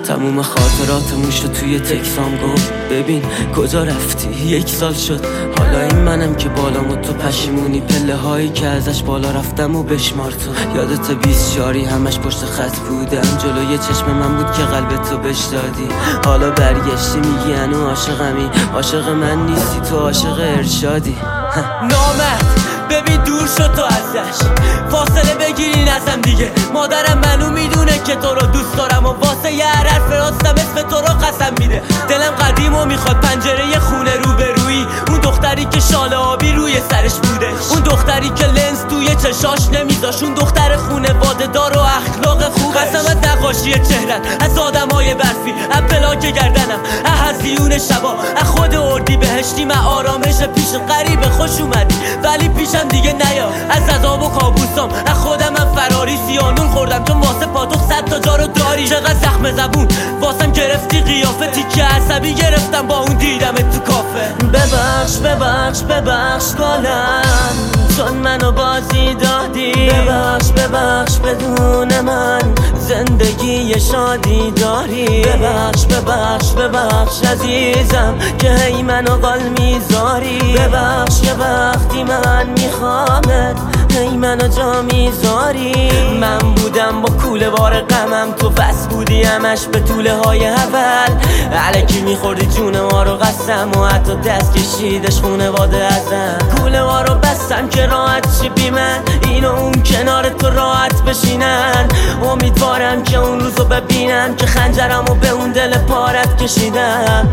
تموم خاطراتمون شد توی تکسام گفت ببین کجا رفتی 1 سال شد. حالا این منم که بالام و تو پشیمونی، پله هایی که ازش بالا رفتم و بشمار تو. یادت 24 همش پشت خط بودم، جلوی چشم من بود که قلب تو بش دادی. حالا برگشتی میگی هنو عاشقمی، عاشق من نیستی تو عاشق ارشادی. نامرد ببین دور شد تو ازش، فاصله بگیرین ازم دیگه. مادرم منو میدونه که تو رو دوست دارم و واسه یه حرف راستم اسم تو رو قسم میده. دلم قدیم و میخواد پنجره خونه روبرویی، اون دختری که شال آبی روی سرش بوده، اون دختری که لنز توی چشاش نمیذاش، اون دختر خونواده دار و اخلاق خوبه. قسمت نقاشی چهرت از آدمای برفی، از پلاک گردنم، از هزیون شبا، از خود اردی بهشتی. من آرامش پیش غریب خوش اومدی ولی پیشم دیگه نیا. از عذاب و کابوسام از خودم من فراری، سیانون خوردم چون واسه پاتوق 100 تا جا رو داری. چقدر زخم زبون واسم گرفتی قیافه، تیکه عصبی گرفتم با اون دیدم تو کافه. ببخش ببخش ببخش گلم چون منو بازی دادی، ببخش ببخش بدون من زندگی شادی داری. ببخش ببخش ببخش عزیزم که هی منو قال میذاری. ببخش یه وقتی من میخوامت هی منو جا میذاری. من بودم با کوله بار غمم، تو بس بودی همش به طوله های اول. علکی میخوردی جون ما رو قسم و حتی دست کشیدش خونواده ازم. کوله ما رو بستم که راحت شی بی من، این و اون کنار تو راحت بشینن. امیدوارم که اون روزو ببینم که خنجرمو به اون دل پارت کشیدم.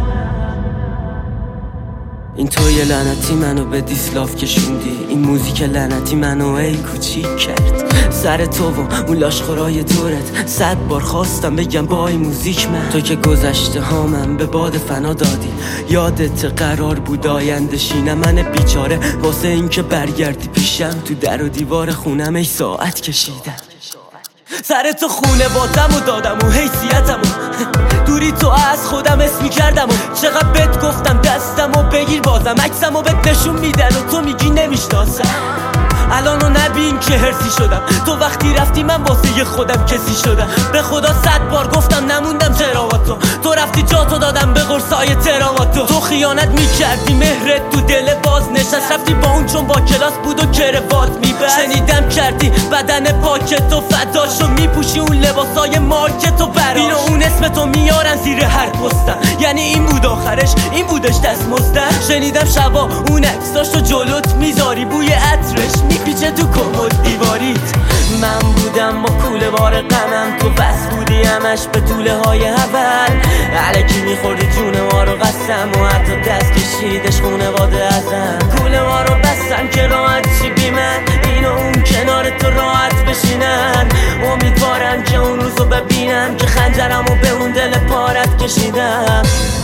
این توی لعنتی منو به دیسلاف کشوندی، این موزیک لعنتی منو ای کوچیک کرد. سر تو و اون لاشخورای دورت 100 بار خواستم بگم با این موزیک من. تو که گذشته هامم به باد فنا دادی، یادت قرار بود آینده شینم. من بیچاره واسه این که برگردی پیشم، تو در و دیوار خونم ای ساعت کشیدم. سر تو خونه بادم و دادم و حیثیتم و دوری تو از خودم اسمی کردم و چقدر بهت گفتم دستم و بگیر بازم عکسم و بهت نشون میدن و تو میگی نمیشناسم. الانو نبین که هرسی شدم، تو وقتی رفتی من واسه خودم کسی شدم. به خدا 100 بار گفتم نموندم چرا با تو رفتی جاتو دادم به قرصای تراواتو. تو خیانت میکردی مهرت تو دل باز نشست، رفتی با اون چون با کلاس بود و کروات میبست. شنیدم کردی بدن پاکتو فداشو میپوشی اون لباسای مارکتو براش. این و اون اسم تو میارن زیر هر پستم، یعنی این بود آخرش این بودش دستمزدم. شنیدم شبا اون عکساشو جلوت میذاری، بوی عطرش میپیچه تو کمد دیواریت. من بودم با کوله بار غمم، تو بس بودی همش به طوله های اول. علکی میخوردی جون ما رو قسم و حتی دست کشیدش خونواده ازم. کوله ما رو بستم که راحت شی بی من، این و اون کنار تو راحت بشینن. امیدوارم که اون روزو ببینم که خنجرمو به اون دل پارت کشیدم.